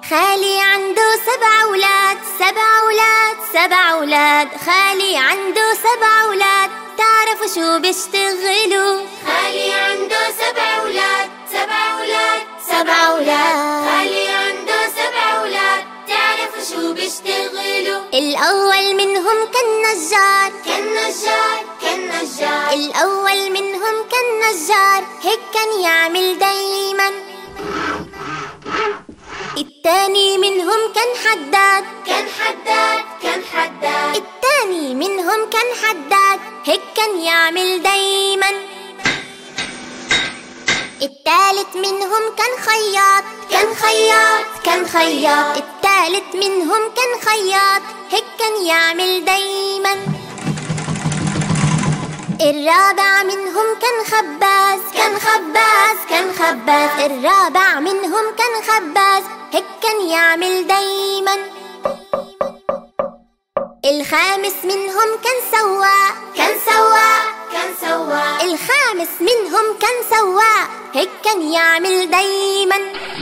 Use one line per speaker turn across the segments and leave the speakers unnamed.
خالي عنده 7 أولاد، 7 أولاد، 7 أولاد. خالي عنده 7 أولاد، تعرفوا شو بيشتغلوا؟
خالي عنده 7 أولاد، 7 أولاد، 7 أولاد. خالي عنده 7 أولاد، تعرفوا شو بيشتغلوا؟
الأول منهم كان نجار،
كان نجار، كان نجار.
الأول منهم كان نجار، هيك كان يعمل دايما. التاني منهم كان حداد،
كان حداد، كان حداد.
التاني منهم كان حداد، هيك كان يعمل دايما. التالت منهم كان خياط،
كان خياط، كان خياط.
التالت منهم كان خياط، هيك كان يعمل دايما. الرابع منهم كان خباز،
كان خباز، كان خباز.
الرابع منهم كان خباز، هيك كان يعمل دايما. الخامس منهم كان سواق،
كان سواق، كان سواق.
الخامس منهم كان سواق، هيك كان يعمل دايما.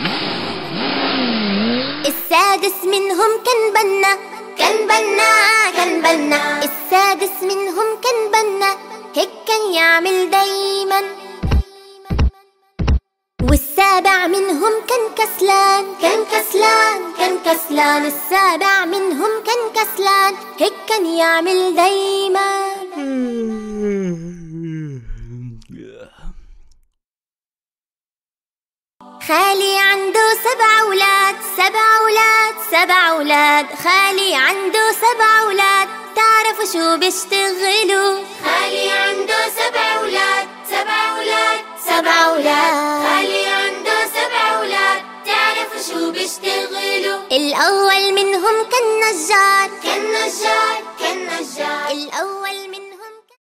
السادس منهم كان بنا،
كان بنا، كان بنا.
السادس منهم كان بنا، هيك كان يعمل دايما. والسابع منهم كان كسلان،
كان كسلان، كان كسلان.
السابع منهم كان كسلان، هيك كان يعمل دايما. خالي عنده 7 أولاد، 7 أولاد، 7 أولاد. خالي عنده 7 أولاد، تعرفوا شو بيشتغلوا؟
خالي عنده 7 أولاد، 7 أولاد، 7 أولاد. خالي عنده 7 أولاد، تعرفوا شو بيشتغلوا؟
الأول منهم كان نجار،
كان نجار، كان نجار.
الأول